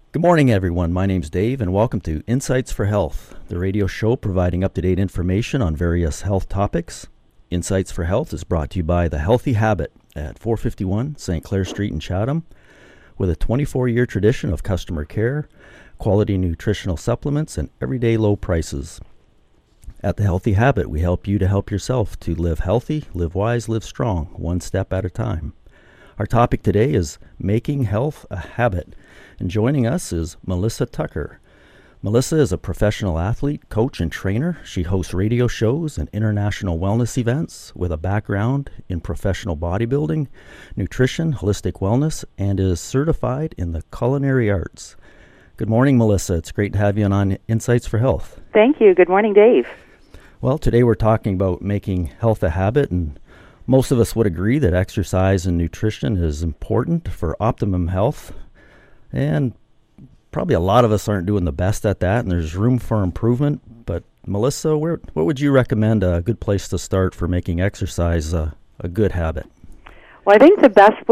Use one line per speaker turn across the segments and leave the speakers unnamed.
Good morning, everyone. My name's Dave, and welcome to Insights for Health, the radio show providing up-to-date information on various health topics. Insights for Health is brought to you by The Healthy Habit at 451 St. Clair Street in Chatham, with a 24-year tradition of customer care, quality nutritional supplements, and everyday low prices. At The Healthy Habit, we help you to help yourself to live healthy, live wise, live strong, one step at a time. Our topic today is making health a habit. And joining us is Melissa Tucker. Melissa is a professional athlete, coach, and trainer. She hosts radio shows and international wellness events with a background in professional bodybuilding, nutrition, holistic wellness, and is certified in the culinary arts. Good morning, Melissa. It's great to have you on Insights for Health.
Thank you. Good morning, Dave.
Well, today we're talking about making health a habit, and most of us would agree that exercise and nutrition is important for optimum health. And probably a lot of us aren't doing the best at that, and there's room for improvement. But Melissa, what would you recommend a good place to start for making exercise a good habit?
Well, I think the best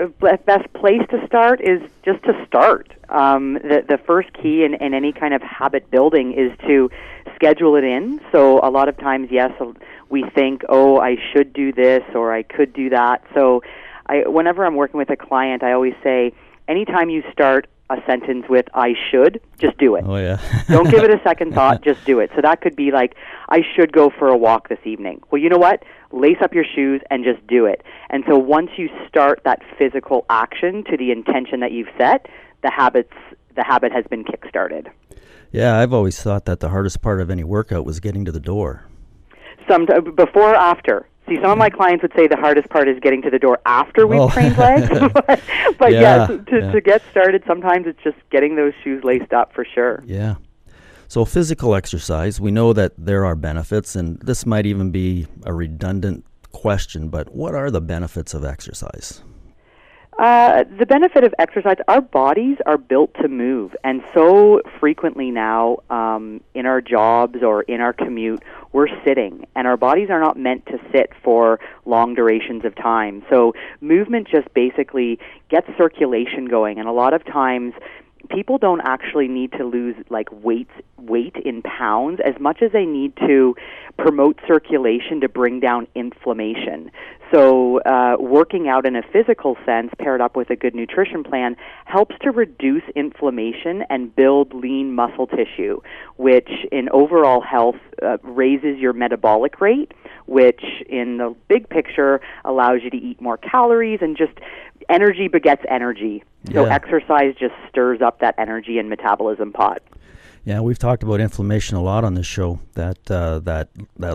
place to start is just to start. The first key in any kind of habit building is to schedule it in. So a lot of times, yes, we think, oh, I should do this or I could do that. So whenever I'm working with a client, I always say, anytime you start a sentence with I should, just do it.
Oh, yeah.
Don't give it a second thought, just do it. So that could be like, I should go for a walk this evening. Well, you know what? Lace up your shoes and just do it. And so once you start that physical action to the intention that you've set, the habit has been kick-started.
Yeah, I've always thought that the hardest part of any workout was getting to the door.
Before or after? See, some of my clients would say the hardest part is getting to the door after we've trained legs. but to get started, sometimes it's just getting those shoes laced up for sure.
Yeah. So physical exercise, we know that there are benefits, and this might even be a redundant question, but what are the benefits of exercise?
The benefit of exercise, our bodies are built to move, and so frequently now in our jobs or in our commute, we're sitting, and our bodies are not meant to sit for long durations of time. So movement just basically gets circulation going, and a lot of times people don't actually need to lose like weight in pounds as much as they need to promote circulation to bring down inflammation. So working out in a physical sense paired up with a good nutrition plan helps to reduce inflammation and build lean muscle tissue, which in overall health raises your metabolic rate, which in the big picture allows you to eat more calories, and just energy begets energy. So exercise just stirs up that energy and metabolism pot.
Yeah, we've talked about inflammation a lot on this show. That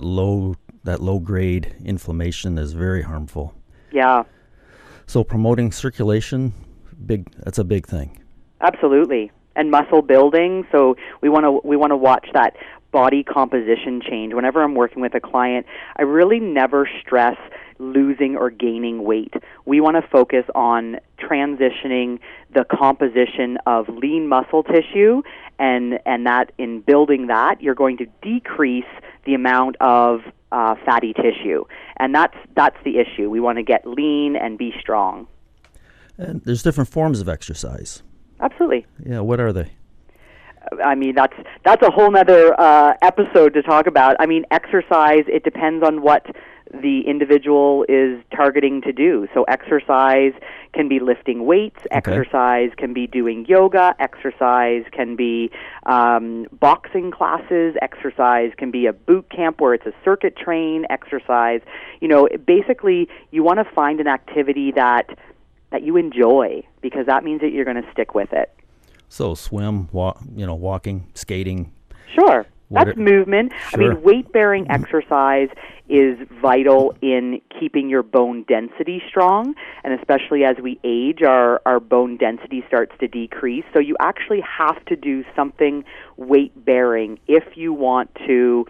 low grade inflammation is very harmful.
Yeah.
So promoting circulation, that's a big thing.
Absolutely. And muscle building. So we want to watch that body composition change. Whenever I'm working with a client, I really never stress losing or gaining weight. We want to focus on transitioning the composition of lean muscle tissue, and that in building that, you're going to decrease the amount of fatty tissue. And that's the issue. We want to get lean and be strong.
And there's different forms of exercise.
Absolutely.
Yeah, what are they?
I mean, that's a whole nother episode to talk about. I mean, exercise, it depends on what the individual is targeting to do. So exercise can be lifting weights, exercise can be doing yoga, exercise can be boxing classes, exercise can be a boot camp where it's a circuit train exercise. Basically you want to find an activity that you enjoy, because that means that you're going to stick with it.
So swim, walking, skating.
Sure. That's movement. Sure. I mean, weight-bearing exercise is vital in keeping your bone density strong, and especially as we age, our bone density starts to decrease. So you actually have to do something weight-bearing if you want to,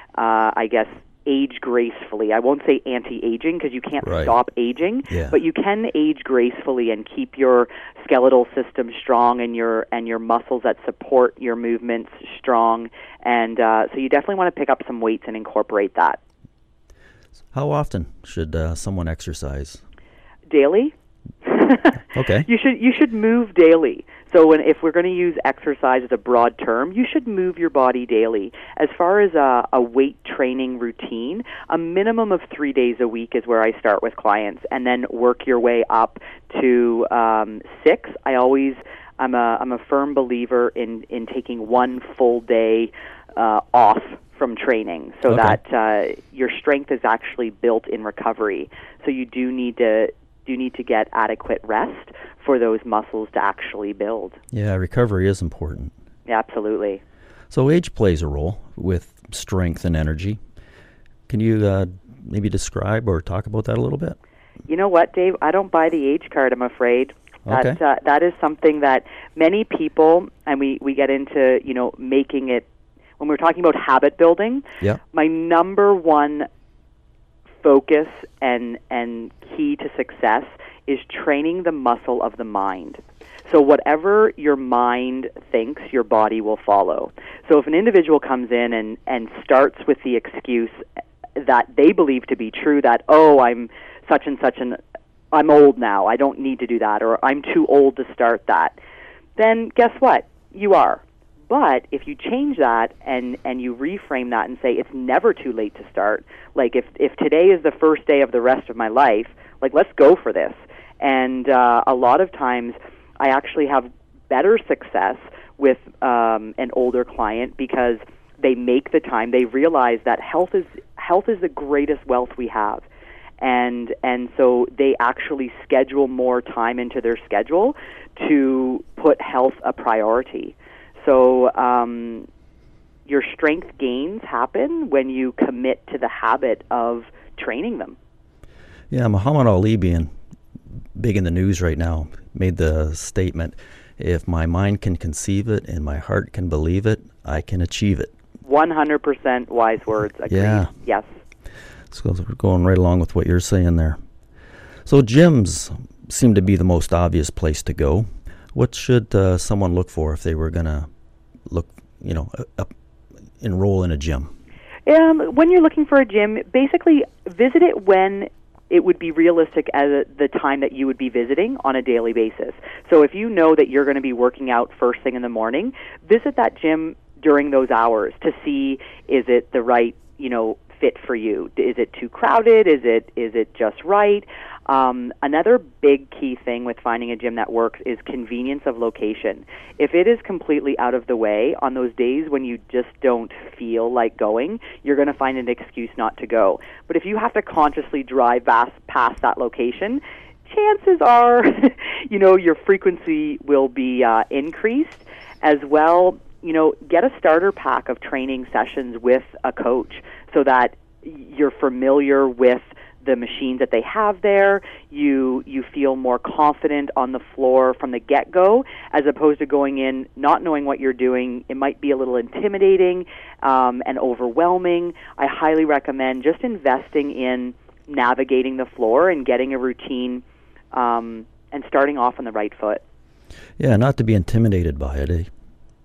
age gracefully. I won't say anti-aging, because you can't stop aging, but you can age gracefully and keep your skeletal system strong and your muscles that support your movements strong. And so you definitely want to pick up some weights and incorporate that.
How often should someone exercise?
Daily.
Okay.
You should move daily. So if we're going to use exercise as a broad term, you should move your body daily. As far as a weight training routine, a minimum of 3 days a week is where I start with clients, and then work your way up to 6. I'm a firm believer in taking one full day off from training, so that your strength is actually built in recovery. So you do need to get adequate rest for those muscles to actually build.
Yeah, recovery is important.
Yeah, absolutely.
So age plays a role with strength and energy. Can you maybe describe or talk about that a little bit?
You know what, Dave? I don't buy the age card, I'm afraid.
Okay.
That is something that many people, and we get into, making it, when we're talking about habit building,
yeah.
My number one focus and key to success is training the muscle of the mind. So whatever your mind thinks, your body will follow. So if an individual comes in and starts with the excuse that they believe to be true, that, I'm such and such I'm old now, I don't need to do that, or I'm too old to start that, then guess what? You are. But if you change that and you reframe that and say it's never too late to start, like if today is the first day of the rest of my life, like let's go for this. And a lot of times I actually have better success with an older client because they make the time. They realize that health is the greatest wealth we have. And so they actually schedule more time into their schedule to put health a priority. So your strength gains happen when you commit to the habit of training them.
Yeah, Muhammad Ali, being big in the news right now, made the statement, if my mind can conceive it and my heart can believe it, I can achieve it.
100% wise words. Agreed. Yeah. Yes.
So we're going right along with what you're saying there. So gyms seem to be the most obvious place to go. What should someone look for if they were going to enroll in a gym?
When you're looking for a gym, basically visit it when it would be realistic as the time that you would be visiting on a daily basis. So if you know that you're going to be working out first thing in the morning, visit that gym during those hours to see, is it the right, fit for you? Is it too crowded? Is it just right? Another big key thing with finding a gym that works is convenience of location. If it is completely out of the way, on those days when you just don't feel like going, you're going to find an excuse not to go. But if you have to consciously drive past that location, chances are, your frequency will be increased. As well, get a starter pack of training sessions with a coach so that you're familiar with the machines that they have there. You feel more confident on the floor from the get-go, as opposed to going in not knowing what you're doing. It might be a little intimidating and overwhelming. I highly recommend just investing in navigating the floor and getting a routine and starting off on the right foot.
Yeah, not to be intimidated by it, eh?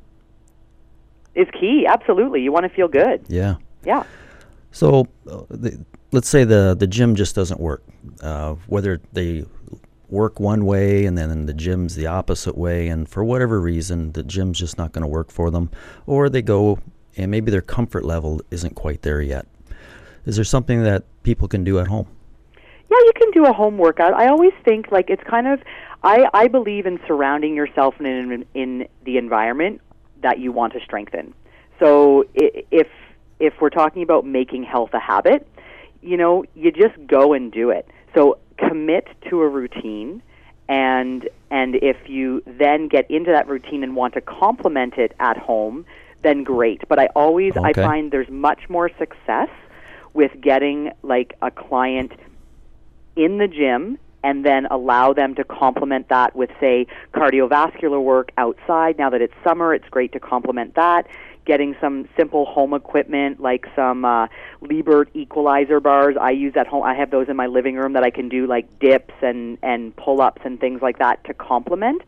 Is key, absolutely. You want to feel good.
Yeah.
Yeah.
So let's say the gym just doesn't work. Whether they work one way and then the gym's the opposite way, and for whatever reason the gym's just not going to work for them, or they go and maybe their comfort level isn't quite there yet. Is there something that people can do at home?
Yeah, you can do a home workout. I always think it's kind of, I believe in surrounding yourself in the environment that you want to strengthen. So if we're talking about making health a habit, you just go and do it. So commit to a routine, and if you then get into that routine and want to complement it at home, then great. But I find there's much more success with getting a client in the gym and then allow them to complement that with, say, cardiovascular work outside. Now that it's summer, it's great to complement that. Getting some simple home equipment like some Liebert equalizer bars. I use at home. I have those in my living room that I can do dips and pull-ups and things like that to complement.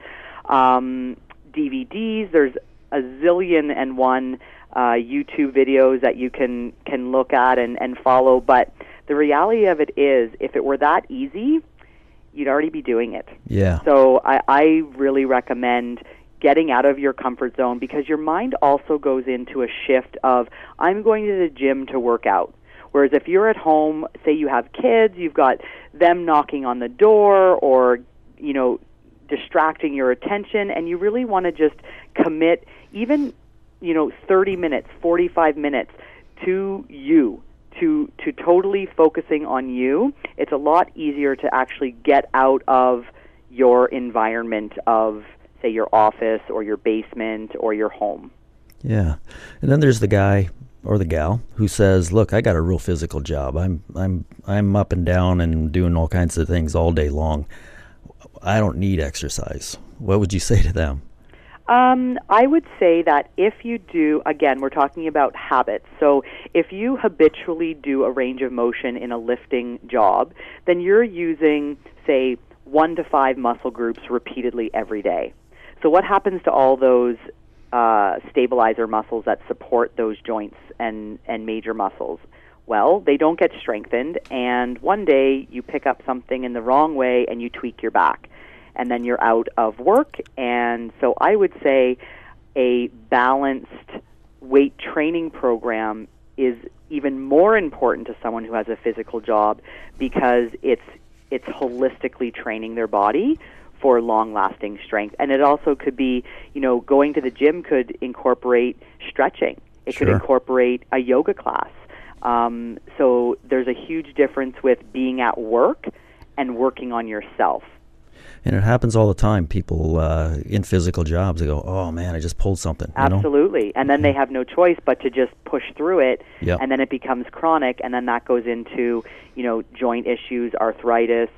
DVDs, there's a zillion and one YouTube videos that you can look at and follow. But the reality of it is, if it were that easy, you'd already be doing it.
Yeah.
So I really recommend getting out of your comfort zone, because your mind also goes into a shift of, I'm going to the gym to work out. Whereas if you're at home, say you have kids, you've got them knocking on the door or, distracting your attention, and you really want to just commit even, 30 minutes, 45 minutes to you, to totally focusing on you. It's a lot easier to actually get out of your environment of, say, your office or your basement or your home.
Yeah. And then there's the guy or the gal who says, look, I got a real physical job. I'm up and down and doing all kinds of things all day long. I don't need exercise. What would you say to them?
I would say that if you do, again, we're talking about habits. So if you habitually do a range of motion in a lifting job, then you're using, say, 1 to 5 muscle groups repeatedly every day. So what happens to all those stabilizer muscles that support those joints and major muscles? Well, they don't get strengthened, and one day you pick up something in the wrong way and you tweak your back, and then you're out of work. And so I would say a balanced weight training program is even more important to someone who has a physical job, because it's holistically training their body for long-lasting strength. And it also could be, going to the gym could incorporate stretching. It could incorporate a yoga class. So there's a huge difference with being at work and working on yourself.
And it happens all the time. People in physical jobs, they go, oh, man, I just pulled something.
Absolutely. And then they have no choice but to just push through it, and then it becomes chronic, and then that goes into, joint issues, arthritis,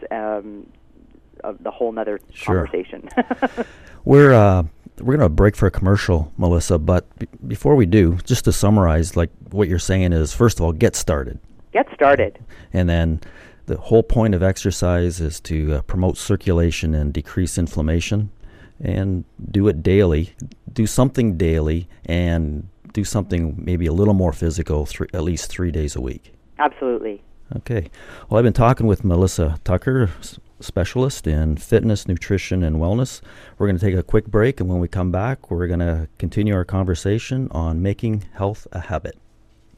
the whole nother conversation.
We're going to break for a commercial, Melissa, but before we do, just to summarize, like what you're saying is, first of all, get started.
Get started.
And then the whole point of exercise is to promote circulation and decrease inflammation, and do it daily. Do something daily, and do something maybe a little more physical at least 3 days a week.
Absolutely.
Okay. Well, I've been talking with Melissa Tucker, specialist in fitness, nutrition, and wellness. We're going to take a quick break, and when we come back, we're going to continue our conversation on making health a habit.